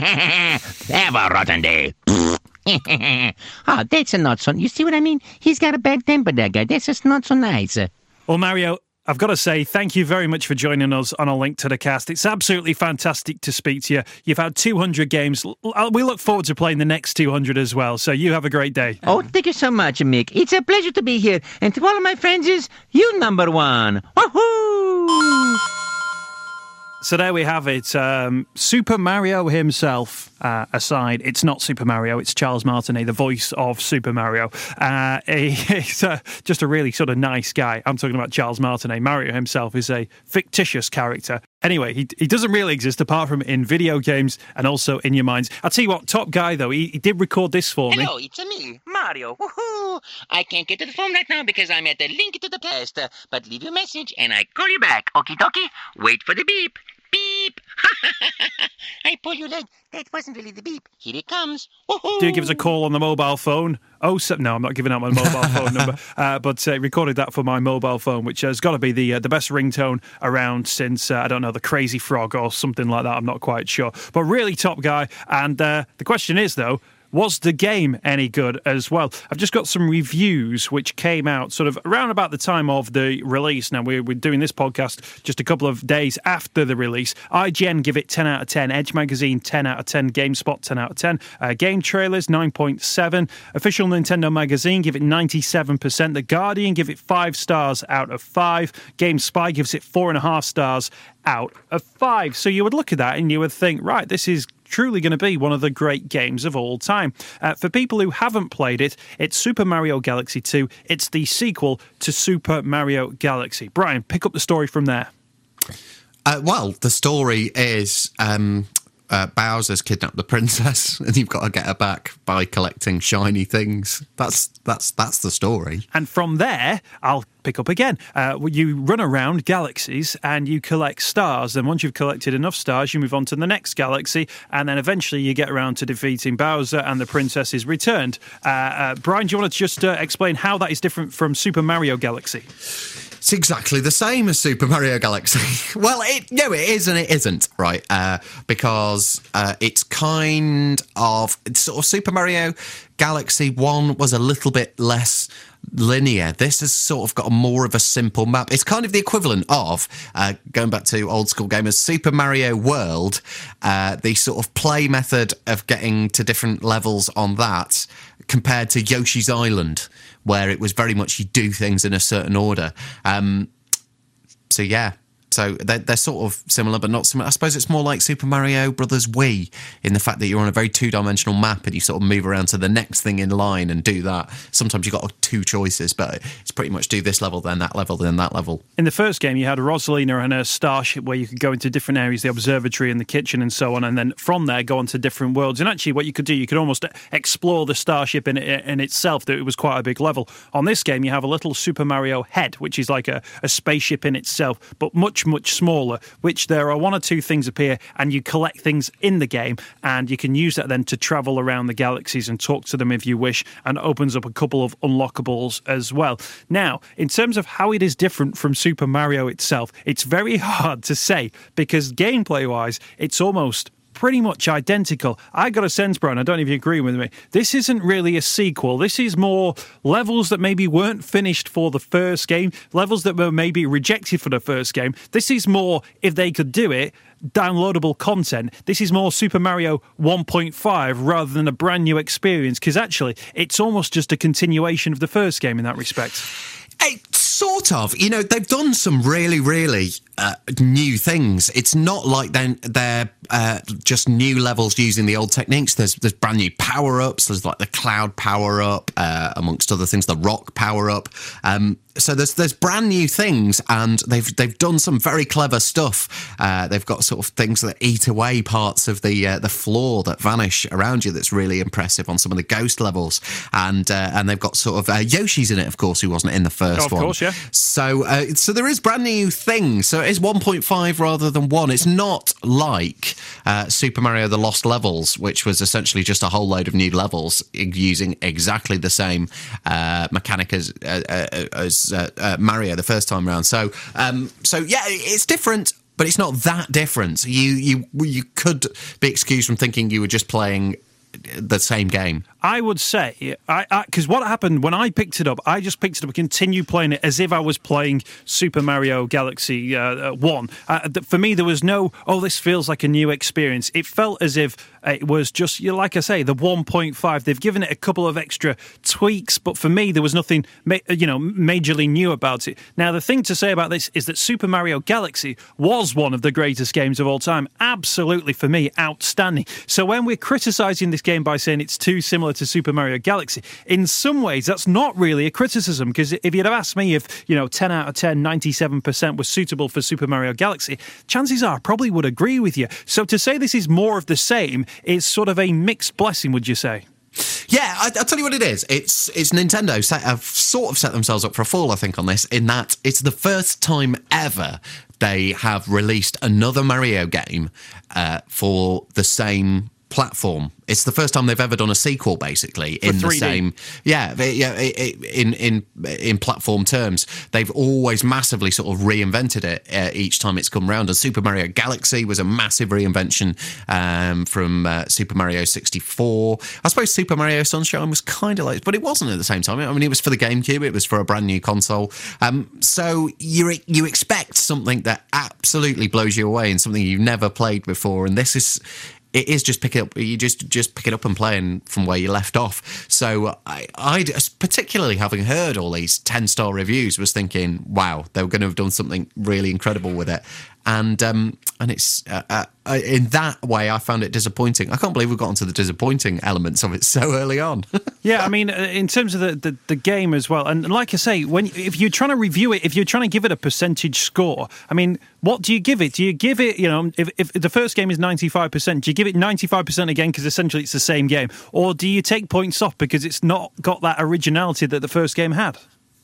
Have a rotten day. Oh, that's a not so... You see what I mean? He's got a bad temper, that guy. That's just not so nice. Well, Mario, I've got to say, thank you very much for joining us on A Link to the Cast. It's absolutely fantastic to speak to you. You've had two hundred games. We look forward to playing the next two hundred as well, so you have a great day. Oh, thank you so much, Mick. It's a pleasure to be here. And to all of my friends is, you number one. Woohoo! So there we have it. Um, Super Mario himself uh, aside, it's not Super Mario, it's Charles Martinet, the voice of Super Mario. Uh, he, he's uh, just a really sort of nice guy. I'm talking about Charles Martinet. Mario himself is a fictitious character. Anyway, he he doesn't really exist apart from in video games and also in your minds. I'll tell you what, top guy, though, he, he did record this for me. Hello, it's me, Mario. Woohoo! I can't get to the phone right now because I'm at the Link to the Past, uh, but leave your message and I call you back. Okie dokie. Wait for the beep. Beep! I pull your leg. That wasn't really the beep. Here it comes. Woohoo! Do give us a call on the mobile phone. Oh, seven, no, I'm not giving out my mobile phone number. Uh, but uh, recorded that for my mobile phone, which has got to be the uh, the best ringtone around since, uh, I don't know, the Crazy Frog or something like that. I'm not quite sure. But really top guy. And uh, the question is, though, was the game any good as well? I've just got some reviews which came out sort of around about the time of the release. Now, we're, we're doing this podcast just a couple of days after the release. I G N give it ten out of ten. Edge Magazine, ten out of ten. GameSpot, ten out of ten. Uh, Game Trailers, nine point seven. Official Nintendo Magazine give it ninety-seven percent. The Guardian give it five stars out of five. GameSpy gives it four and a half stars out of five. So you would look at that and you would think, right, this is truly going to be one of the great games of all time. Uh, for people who haven't played it, it's Super Mario Galaxy two. It's the sequel to Super Mario Galaxy. Brian, pick up the story from there. Uh, well, the story is um, uh, Bowser's kidnapped the princess, and you've got to get her back by collecting shiny things. That's that's that's the story. And from there, I'll pick up again. Uh, you run around galaxies and you collect stars. And once you've collected enough stars, you move on to the next galaxy. And then eventually you get around to defeating Bowser and the princess is returned. Uh, uh, Brian, do you want to just uh, explain how that is different from Super Mario Galaxy? It's exactly the same as Super Mario Galaxy. Well, it, no, it is and it isn't, right? Uh, because uh, it's kind of... It's sort of Super Mario Galaxy one was a little bit less linear. This has sort of got a more of a simple map. It's kind of the equivalent of, uh, going back to old school gamers, Super Mario World, uh, the sort of play method of getting to different levels on that compared to Yoshi's Island, where it was very much you do things in a certain order. Um, so, yeah. So they're, they're sort of similar, but not similar. I suppose it's more like Super Mario Brothers Wii in the fact that you're on a very two-dimensional map and you sort of move around to the next thing in line and do that. Sometimes you've got two choices, but it's pretty much do this level, then that level, then that level. In the first game, you had Rosalina and her starship where you could go into different areas, the observatory and the kitchen and so on, and then from there go on to different worlds. And actually what you could do, you could almost explore the starship in, in itself, that it was quite a big level. On this game, you have a little Super Mario head, which is like a, a spaceship in itself, but much, much smaller, which there are one or two things appear and you collect things in the game and you can use that then to travel around the galaxies and talk to them if you wish, and opens up a couple of unlockables as well. Now, in terms of how it is different from Super Mario itself, it's very hard to say because gameplay-wise, it's almost pretty much identical. I got a sense, Brian, I don't know if you agree with me, this isn't really a sequel. This is more levels that maybe weren't finished for the first game, levels that were maybe rejected for the first game. This is more, if they could do it, downloadable content. This is more Super Mario one point five rather than a brand new experience, because actually it's almost just a continuation of the first game in that respect. It, sort of. You know, they've done some really, really uh, new things. It's not like they're, they're uh, just new levels using the old techniques. There's there's brand new power-ups. There's like the cloud power-up, uh, amongst other things, the rock power-up. Um, so there's there's brand new things, and they've they've done some very clever stuff. Uh, they've got sort of things that eat away parts of the uh, the floor that vanish around you. That's really impressive on some of the ghost levels, and uh, and they've got sort of uh, Yoshi's in it, of course, who wasn't in the first oh, of one. Of course, yeah. So uh, so there is brand new things. So it is one point five rather than one. It's not like uh, Super Mario: The Lost Levels, which was essentially just a whole load of new levels using exactly the same uh, mechanic as uh, uh, as Uh, uh, Mario the first time around. So, um, so yeah, it's different, but it's not that different. You you you could be excused from thinking you were just playing the same game. I would say, I because what happened when I picked it up, I just picked it up and continued playing it as if I was playing Super Mario Galaxy uh, one. Uh, for me, there was no, oh, this feels like a new experience. It felt as if It was just, you know, like I say, the one point five. They've given it a couple of extra tweaks, but for me, there was nothing, you know, majorly new about it. Now, the thing to say about this is that Super Mario Galaxy was one of the greatest games of all time. Absolutely, for me, outstanding. So when we're criticising this game by saying it's too similar to Super Mario Galaxy, in some ways, that's not really a criticism, because if you'd have asked me if, you know, ten out of ten, ninety-seven percent was suitable for Super Mario Galaxy, chances are I probably would agree with you. So to say this is more of the same is sort of a mixed blessing, would you say? Yeah, I, I'll tell you what it is. It's it's Nintendo set, have sort of set themselves up for a fall, I think, on this, in that it's the first time ever they have released another Mario game uh, for the same platform. It's the first time they've ever done a sequel, basically, in the same, yeah, yeah, in in in platform terms. They've always massively sort of reinvented it uh, each time it's come around. And Super Mario Galaxy was a massive reinvention um, from uh, Super Mario sixty-four. I suppose Super Mario Sunshine was kind of like, but it wasn't at the same time. I mean, it was for the GameCube. It was for a brand new console. Um, so you you expect something that absolutely blows you away and something you've never played before. And this is. It is just pick it up. You just just pick it up and playing from where you left off. So I, I, particularly having heard all these ten star reviews, was thinking, wow, they were going to have done something really incredible with it. And um, and it's uh, uh, in that way, I found it disappointing. I can't believe we've gotten to the disappointing elements of it so early on. Yeah, I mean, in terms of the, the, the game as well, and like I say, when if you're trying to review it, if you're trying to give it a percentage score, I mean, what do you give it? Do you give it, you know, if, if the first game is ninety-five percent, do you give it ninety-five percent again because essentially it's the same game? Or do you take points off because it's not got that originality that the first game had?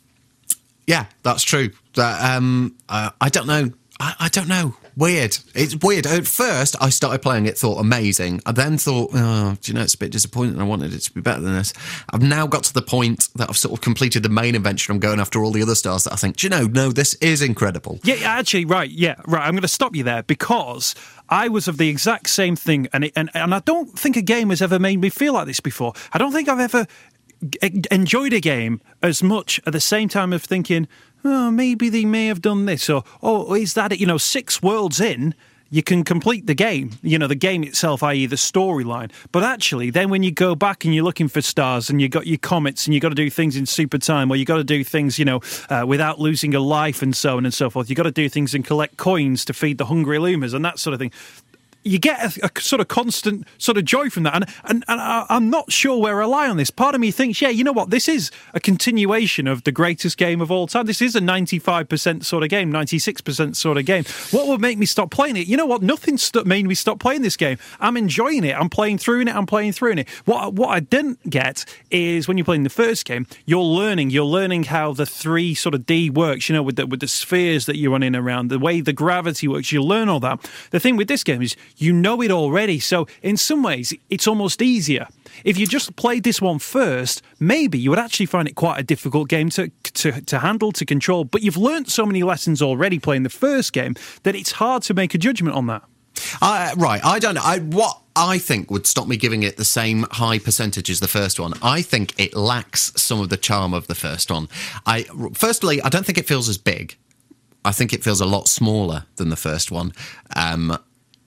Yeah, that's true. That, um, uh, I don't know. I, I don't know. Weird. It's weird. At first, I started playing it, thought amazing. I then thought, oh, do you know, it's a bit disappointing. I wanted it to be better than this. I've now got to the point that I've sort of completed the main adventure. I'm going after all the other stars that I think, do you know, no, this is incredible. Yeah, actually, right. Yeah, right. I'm going to stop you there because I was of the exact same thing. And, it, and, and I don't think a game has ever made me feel like this before. I don't think I've ever enjoyed a game as much at the same time of thinking, oh, maybe they may have done this, or, oh, is that it? You know, six worlds in, you can complete the game, you know, the game itself, that is the storyline. But actually, then when you go back and you're looking for stars and you got your comets and you got to do things in super time, or you got to do things, you know, uh, without losing a life and so on and so forth. You got to do things and collect coins to feed the hungry Lumas and that sort of thing. You get a, a sort of constant sort of joy from that. And, and, and I, I'm not sure where I lie on this. Part of me thinks, yeah, you know what? This is a continuation of the greatest game of all time. This is a ninety-five percent sort of game, ninety-six percent sort of game. What would make me stop playing it? You know what? Nothing st- made me stop playing this game. I'm enjoying it. I'm playing through it. I'm playing through it. What, what I didn't get is when you're playing the first game, you're learning. You're learning how the three sort of D works, you know, with the, with the spheres that you're running around, the way the gravity works. You learn all that. The thing with this game is you know it already, so in some ways it's almost easier. If you just played this one first, maybe you would actually find it quite a difficult game to to, to handle, to control, but you've learnt so many lessons already playing the first game that it's hard to make a judgment on that. Uh, right, I don't know. I, what I think would stop me giving it the same high percentage as the first one, I think it lacks some of the charm of the first one. I Firstly, I don't think it feels as big. I think it feels a lot smaller than the first one. Um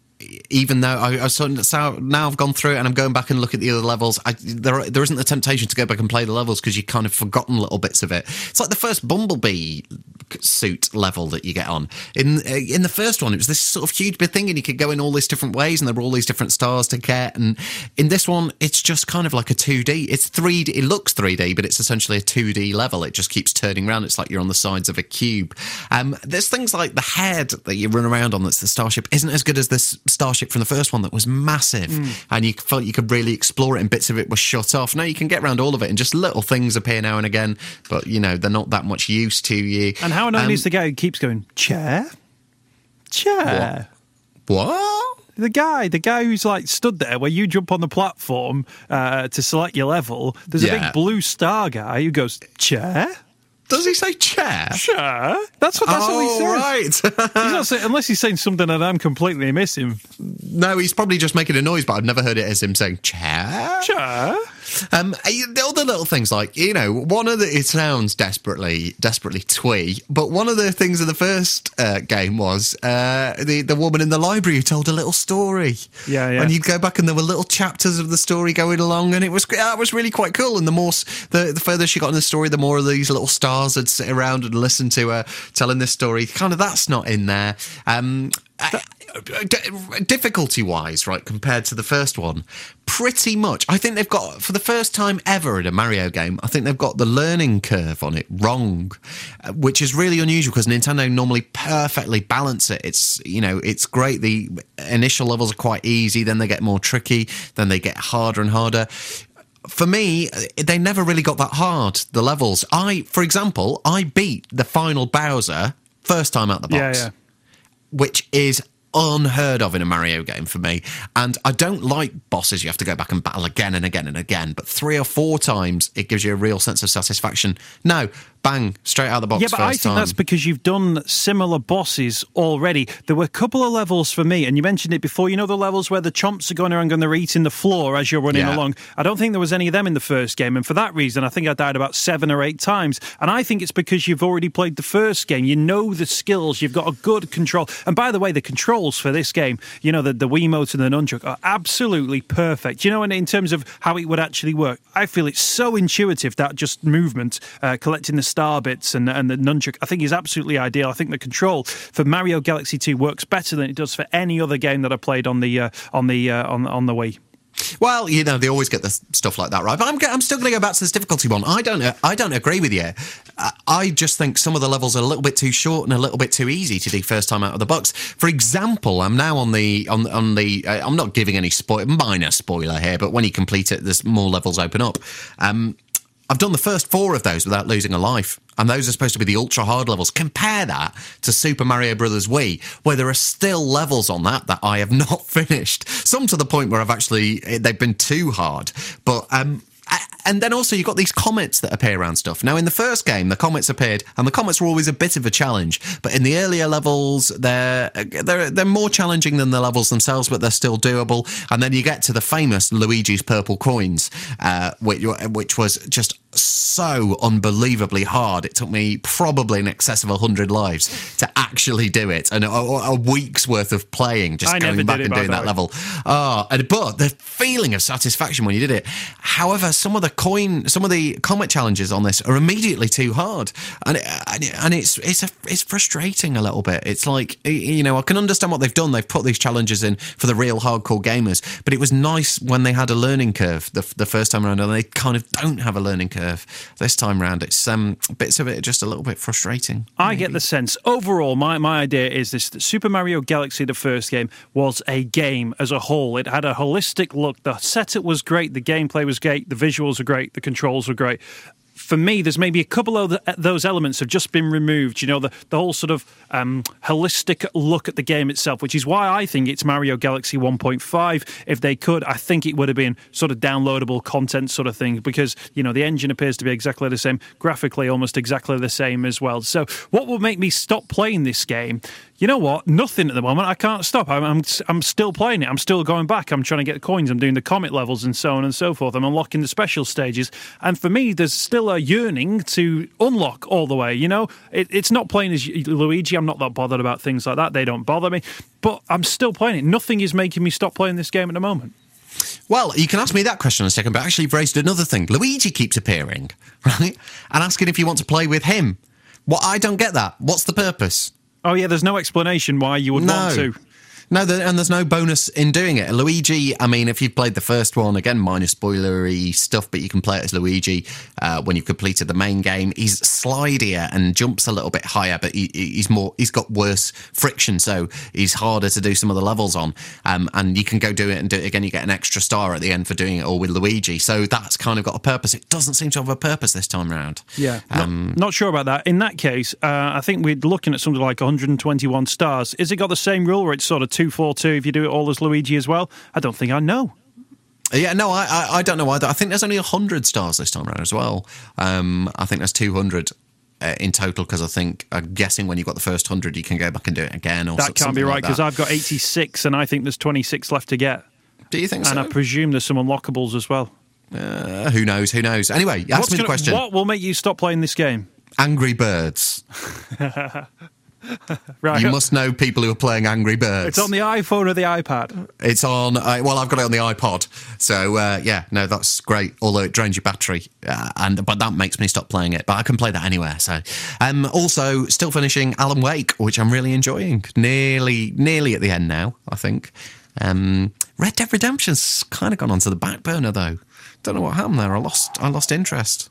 Even though I, I so now I've gone through it and I'm going back and look at the other levels, I, there there isn't the temptation to go back and play the levels because you've kind of forgotten little bits of it. It's like the first Bumblebee suit level that you get on. In in the first one, it was this sort of huge big thing and you could go in all these different ways and there were all these different stars to get. And in this one, it's just kind of like a two D. It's three D. It looks three D, but it's essentially a two D level. It just keeps turning around. It's like you're on the sides of a cube. Um, there's things like the head that you run around on that's the starship isn't as good as this starship from the first one that was massive mm. and you felt you could really explore it and bits of it were shut off. Now you can get around all of it and just little things appear now and again, but you know, they're not that much use to you. And how annoying um, is the guy who keeps going, chair? Chair? What? what? The guy, the guy who's like stood there where you jump on the platform uh, to select your level, there's a yeah. big blue star guy who goes, chair? Does he say chair? Chair? That's what. That's oh, what he says. Right. He's not saying, unless he's saying something that I'm completely missing. No, he's probably just making a noise, but I've never heard it as him saying chair. Chair. Um, the other little things like, you know, one of the, it sounds desperately, desperately twee, but one of the things in the first uh, game was uh, the, the woman in the library who told a little story. Yeah, yeah. And you'd go back and there were little chapters of the story going along, and it was that was really quite cool. And the more, the, the further she got in the story, the more of these little stars would sit around and listen to her telling this story. Kind of that's not in there. Um, uh, difficulty-wise, right, compared to the first one, pretty much. I think they've got, for the first time ever in a Mario game, I think they've got the learning curve on it wrong, uh, which is really unusual because Nintendo normally perfectly balance it. It's, you know, it's great. The initial levels are quite easy, then they get more tricky, then they get harder and harder. For me, they never really got that hard, the levels. I, for example, I beat the final Bowser first time out the box. Yeah, yeah. Which is unheard of in a Mario game for me. And I don't like bosses you have to go back and battle again and again and again, but three or four times it gives you a real sense of satisfaction. No, bang, straight out the box. Yeah, but first I think time. that's because you've done similar bosses already. There were a couple of levels for me, and you mentioned it before, you know the levels where the chomps are going around and they're eating the floor as you're running Yeah. along? I don't think there was any of them in the first game, and for that reason I think I died about seven or eight times. And I think it's because you've already played the first game. You know the skills, you've got a good control. And by the way, the controls for this game, you know, the, the Wiimote and the Nunchuk are absolutely perfect. You know, and in terms of how it would actually work, I feel it's so intuitive, that just movement, uh, collecting the star bits and, and the Nunchuk, I think is absolutely ideal. I think the control for Mario Galaxy two works better than it does for any other game that I played on the uh, on the uh, on on the Wii. Well, you know, they always get the stuff like that right, but I'm, I'm still going to go back to this difficulty one. I don't I don't agree with you. I just think some of the levels are a little bit too short and a little bit too easy to do first time out of the box. For example, I'm now on the on on the uh, I'm not giving any spoil minor spoiler here, but when you complete it, there's more levels open up. Um, I've done the first four of those without losing a life, and those are supposed to be the ultra hard levels. Compare that to Super Mario Brothers Wii, where there are still levels on that that I have not finished. Some to the point where I've actually they've been too hard. But um, and then also you've got these comets that appear around stuff. Now in the first game, the comets appeared, and the comets were always a bit of a challenge. But in the earlier levels, they're they're they're more challenging than the levels themselves, but they're still doable. And then you get to the famous Luigi's Purple Coins, uh, which which was just so unbelievably hard. It took me probably in excess of a hundred lives to actually do it, and a, a week's worth of playing, just I going back and doing that, that level. Oh, and, but the feeling of satisfaction when you did it. However, some of the coin, some of the comet challenges on this are immediately too hard, and and it's it's a, it's frustrating a little bit. It's like, you know, I can understand what they've done. They've put these challenges in for the real hardcore gamers, but it was nice when they had a learning curve the, the first time around, and they kind of don't have a learning curve this time round. It's um bits of it are just a little bit frustrating. I maybe. get the sense overall, my, my idea is this, that Super Mario Galaxy, the first game, was a game as a whole. It had a holistic look. The setup was great, the gameplay was great, the visuals were great, the controls were great. For me, there's maybe a couple of the, those elements have just been removed. You know, the, the whole sort of um, holistic look at the game itself, which is why I think it's Mario Galaxy one point five. If they could, I think it would have been sort of downloadable content sort of thing, because, you know, the engine appears to be exactly the same, graphically almost exactly the same as well. So what will make me stop playing this game? You know what? Nothing at the moment. I can't stop. I'm, I'm I'm still playing it. I'm still going back. I'm trying to get coins. I'm doing the comet levels and so on and so forth. I'm unlocking the special stages. And for me, there's still a yearning to unlock all the way. You know, it, it's not playing as Luigi. I'm not that bothered about things like that. They don't bother me. But I'm still playing it. Nothing is making me stop playing this game at the moment. Well, you can ask me that question in a second, but actually you've raised another thing. Luigi keeps appearing, right? And asking if you want to play with him. Well, I don't get that. What's the purpose? Oh, yeah, there's no explanation why you would no. want to. No, and there's no bonus in doing it. Luigi, I mean, if you've played the first one, again, minor spoilery stuff, but you can play it as Luigi uh, when you've completed the main game. He's slidier and jumps a little bit higher, but he, he's more, he's got worse friction, so he's harder to do some of the levels on. Um, and you can go do it and do it again. You get an extra star at the end for doing it all with Luigi. So that's kind of got a purpose. It doesn't seem to have a purpose this time around. Yeah, um, not, not sure about that. In that case, uh, I think we're looking at something like one hundred twenty-one stars. Is it got the same rule where it's sort of two forty-two if you do it all as Luigi as well? I don't think I know. Yeah, no, I, I, I don't know either. I think there's only one hundred stars this time around as well. Um, I think there's two hundred uh, in total, because I think, I'm guessing when you've got the first one hundred, you can go back and do it again. Or that can't be right, because like I've got eighty-six and I think there's twenty-six left to get. Do you think and so? And I presume there's some unlockables as well. Uh, who knows? Who knows? Anyway, ask What's me the gonna- question. What will make you stop playing this game? Angry Birds. Right. You must know people who are playing Angry Birds. It's on the iPhone or the iPad. It's on, uh, well, I've got it on the iPod. So, uh, yeah, no, that's great. Although it drains your battery. Uh, and But that makes me stop playing it. But I can play that anywhere. So, um, also, still finishing Alan Wake, which I'm really enjoying. Nearly, nearly at the end now, I think. Um, Red Dead Redemption's kind of gone onto the back burner, though. Don't know what happened there. I lost, I lost interest.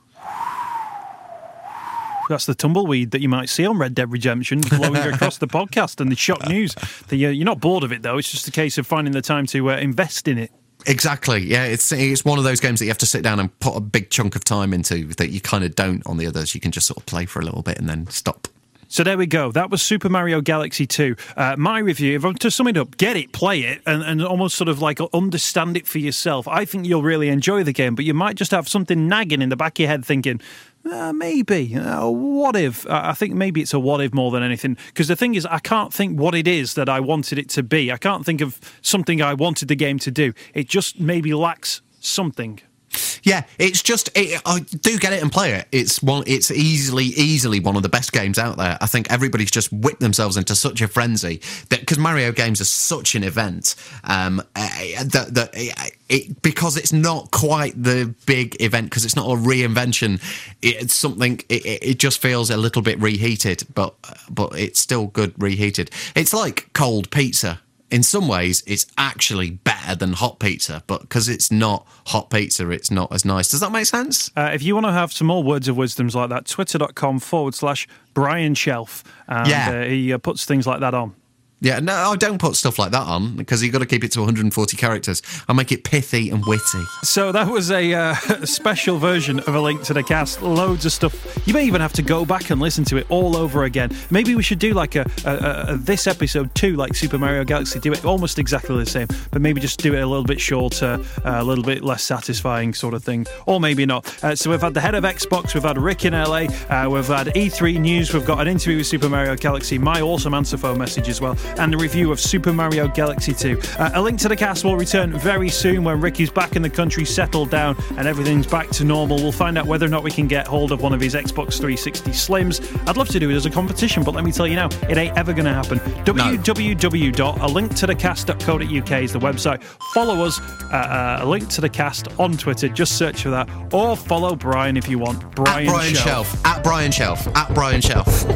That's the tumbleweed that you might see on Red Dead Redemption blowing across the podcast and the shock news. The, uh, you're not bored of it, though. It's just a case of finding the time to uh, invest in it. Exactly. Yeah, it's it's one of those games that you have to sit down and put a big chunk of time into that you kind of don't on the others. You can just sort of play for a little bit and then stop. So there we go. That was Super Mario Galaxy two. Uh, my review, if I'm to sum it up, get it, play it, and, and almost sort of like understand it for yourself. I think you'll really enjoy the game, but you might just have something nagging in the back of your head thinking, uh, maybe, uh, what if? Uh, I think maybe it's a what if more than anything. Because the thing is, I can't think what it is that I wanted it to be. I can't think of something I wanted the game to do. It just maybe lacks something. Yeah, it's just it, I do get it and play it. It's one. It's easily, easily one of the best games out there. I think everybody's just whipped themselves into such a frenzy that because Mario games are such an event um, uh, that, that it, it, because it's not quite the big event because it's not a reinvention. It's something. It, it just feels a little bit reheated, but but it's still good reheated. It's like cold pizza. In some ways, it's actually better than hot pizza, but because it's not hot pizza, it's not as nice. Does that make sense? Uh, if you want to have some more words of wisdoms like that, twitter.com forward slash Brian Shelf. And, Yeah. uh, he uh, puts things like that on. Yeah, no, I don't put stuff like that on because you've got to keep it to one hundred forty characters. I make it pithy and witty. So that was a uh, special version of A Link to the Cast. Loads of stuff. You may even have to go back and listen to it all over again. Maybe we should do like a, a, a this episode too, like Super Mario Galaxy. Do it almost exactly the same, but maybe just do it a little bit shorter, uh, a little bit less satisfying sort of thing. Or maybe not. Uh, so we've had the head of Xbox, we've had Rick in L A, uh, we've had E three news, we've got an interview with Super Mario Galaxy, my awesome answer phone message as well, and a review of Super Mario Galaxy two. Uh, A Link to the Cast will return very soon when Ricky's back in the country, settled down, and everything's back to normal. We'll find out whether or not we can get hold of one of his Xbox three sixty Slims. I'd love to do it as a competition, but let me tell you now, it ain't ever going to happen. w w w dot a link to the cast dot co dot u k is the website. Follow us at uh, A Link to the Cast on Twitter. Just search for that. Or follow Brian if you want. Brian, At Brian Shelf. Shelf. At Brian Shelf. At Brian Shelf.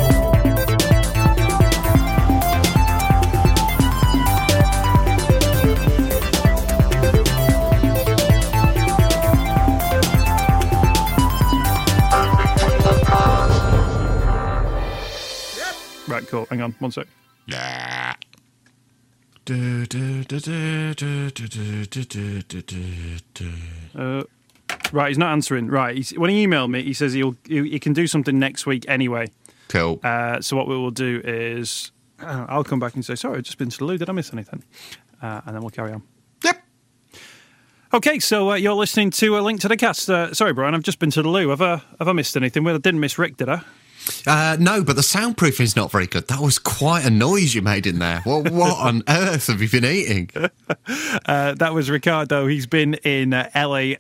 Right, cool. Hang on, one sec. Uh, right, he's not answering. Right, he's, when he emailed me, he says he'll he, he can do something next week anyway. Cool. Uh, so what we will do is uh, I'll come back and say, sorry, I've just been to the loo. Did I miss anything? Uh, and then we'll carry on. Yep. Okay, so uh, you're listening to A Link to the Cast. Uh, sorry, Brian, I've just been to the loo. Have I, have I missed anything? Well, I didn't miss Rick, did I? Uh, no, but the soundproofing is not very good. That was quite a noise you made in there. What, what on earth have you been eating? Uh, that was Ricardo. He's been in uh, L A